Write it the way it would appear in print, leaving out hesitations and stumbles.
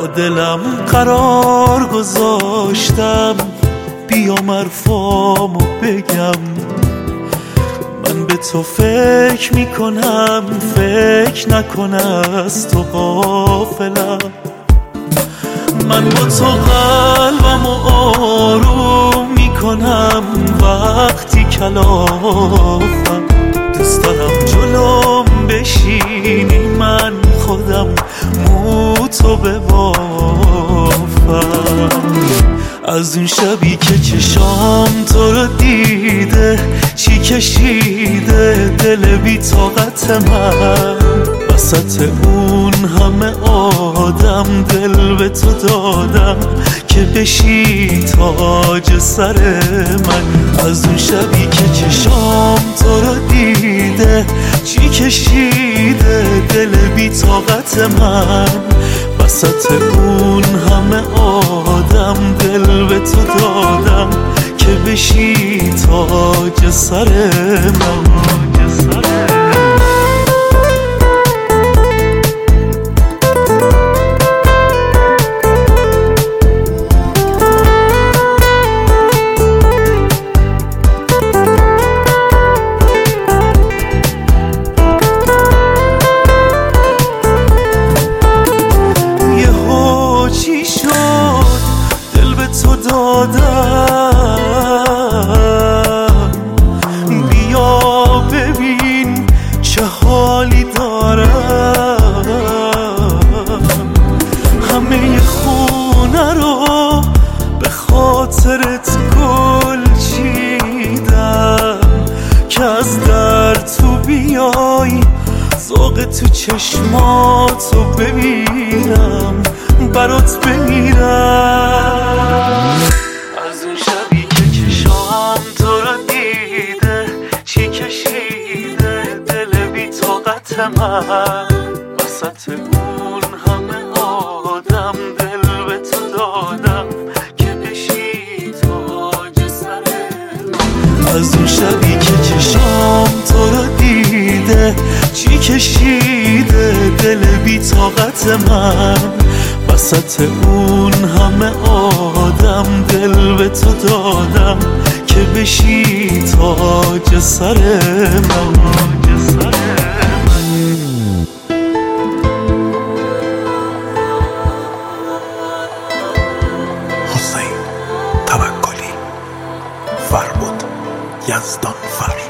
دلم قرار گذاشتم بیام حرفامو بگم. من به تو فکر میکنم، فکر نکن از تو غافلم. من با تو قلبمو آروم میکنم وقتی کلافم. دوست دارم جلوم بشینی، من خودم مو تو ببافم. از اون شبی که چشام تو رو دیده، چی کشیده دل بی طاقت من. وسط اون همه آدم دل به تو دادم که بشی تاج سر من. از اون شبی که چشام تو رو دیده، چی کشیده دل بی طاقت من. وسط اون همه آدم دل به تو دادم که بشی تاج سر من. تو دادم بیا ببین چه حالی دارم. همه خونه رو به خاطرت گل چیدم که از در تو بیای ذوق تو چشماتو ببینم، برات بمیرم. از اون شبی که چشام تو رو دیده، چی کشیده دل بی طاقت من. وسط اون همه آدم دل به تو دادم که بشی تاج سر من. از اون شبی که چشام تو رو دیده، چی کشیده دل بی طاقت من. وسط اون همه آدم دل به تو دادم که بشی تاج سر من. حسین توکلی، فربود یزدان فر.